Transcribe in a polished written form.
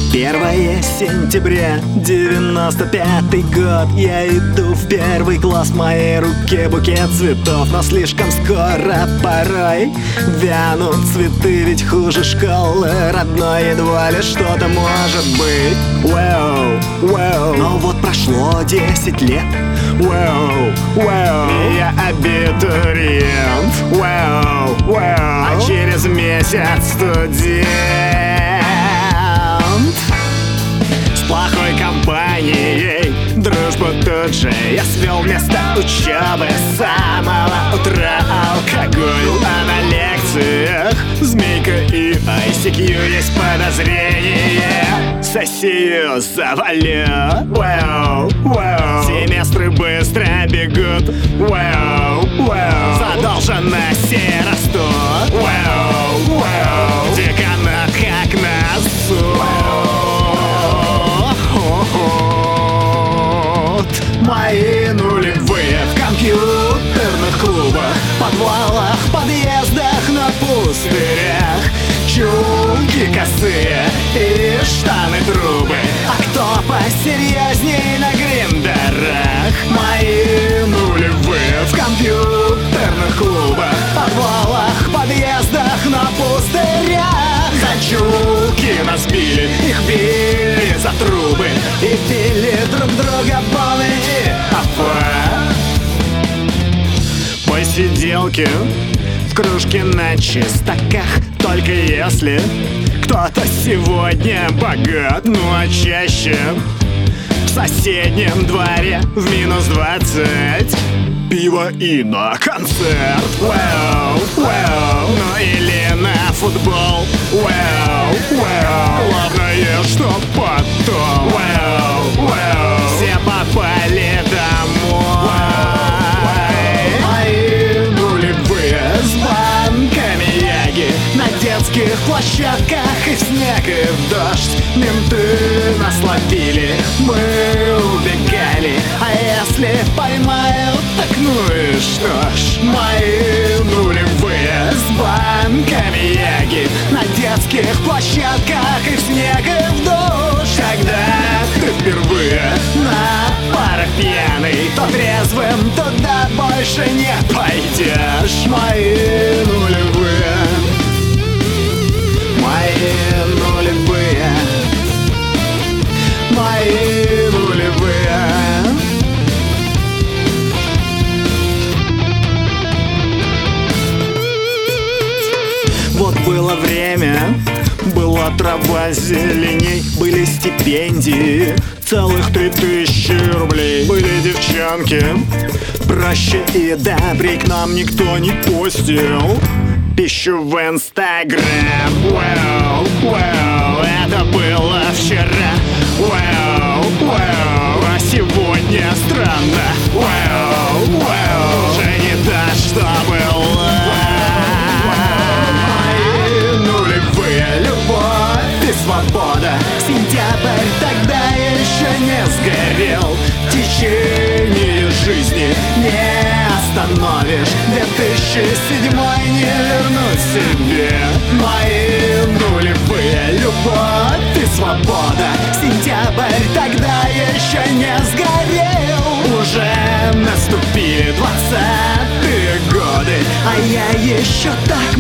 1 сентября, 95-й год. Я иду в 1 класс, в моей руке букет цветов. Но слишком скоро порой вянут цветы, ведь хуже школы родной едва ли что-то может быть. Но вот прошло 10 лет, и я абитуриент, а через месяц студент. С плохой компанией дружбу тут же я свел вместо учебы с самого утра. Алкоголь, а на лекциях змейка и ICQ. Есть подозрение, сессию завалю. Семестры быстро бегут, задолженности растут. Деканат как на суд. Мои нулевые в компьютерных клубах, подвалах, подъездах, на пустырях. Чулки косые и штаны трубы, а кто посерьезней на гриндерах? Мои нулевые в компьютерных клубах, подвалах, подъездах, на пустырях. За чулки нас били, их били за трубы и пили друг друга Боны и Афа. Посиделки в кружке на чистоках, только если кто-то сегодня богат. Ну а чаще в соседнем дворе в -20 пиво и на концерт. Ну или на футбол. Главное, что потом все попали домой. Мои нулевые с банками яги на детских площадках, и в снег, и в дождь. Менты нас ловили, мы убегали, а если поймают, так ну и что ж. Мои нулевые с банками яги на детских площадках, и в снег, и в дождь. Когда ты впервые на парах пьяный, то трезвым туда больше не пойдешь. Мои нулевые, мои нулевые, мои нулевые. Вот было время, была трава зеленей, были стипендии, целых 3000 рублей. Были девчонки проще и добрей, к нам никто не постил пищу в Инстаграм. Это было вчера, а сегодня странно. Уже не то, что было. Мои нулевые, любовь и свобода. Сентябрь тогда еще не сгорел. Течение жизни не остановишь. 2007 не вернуть себе. Мои нулевые, любовь и свобода. Сентябрь тогда еще не сгорел. Уже наступили 20-е годы, а я еще так